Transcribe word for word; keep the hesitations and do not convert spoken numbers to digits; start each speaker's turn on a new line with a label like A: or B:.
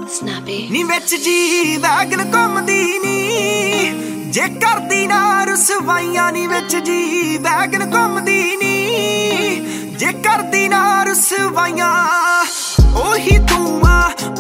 A: Snappy
B: ਨੀ ਵਿੱਚ G wagon ਘੁੰਮਦੀ ਨੀ ਜੇ ਕਰਦੀ ਨਾ ਰਸਵਾਈਆਂ ਨੀ ਵਿੱਚ ਜੀ ਵੈਗਨ ਘੁੰਮਦੀ ਨੀ ਜੇ ਕਰਦੀ ਨਾ ਰਸਵਾਈਆਂ ਉਹੀ ਤੂੰ ਆ